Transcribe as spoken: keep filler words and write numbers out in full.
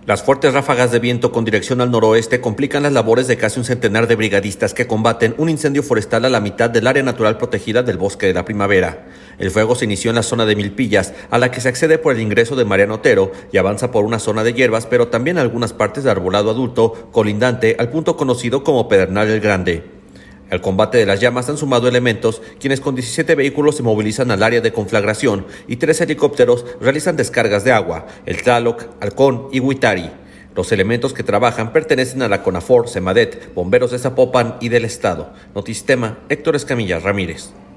Las fuertes ráfagas de viento con dirección al noroeste complican las labores de casi un centenar de brigadistas que combaten un incendio forestal a la mitad del área natural protegida del Bosque de la Primavera. El fuego se inició en la zona de Milpillas, a la que se accede por el ingreso de Mariano Otero y avanza por una zona de hierbas, pero también algunas partes de arbolado adulto colindante al punto conocido como Pedernal el Grande. Al combate de las llamas han sumado elementos, quienes con diecisiete vehículos se movilizan al área de conflagración y tres helicópteros realizan descargas de agua, el Tlaloc, Halcón y Huitari. Los elementos que trabajan pertenecen a la CONAFOR, Semadet, Bomberos de Zapopan y del Estado. Notistema, Héctor Escamilla Ramírez.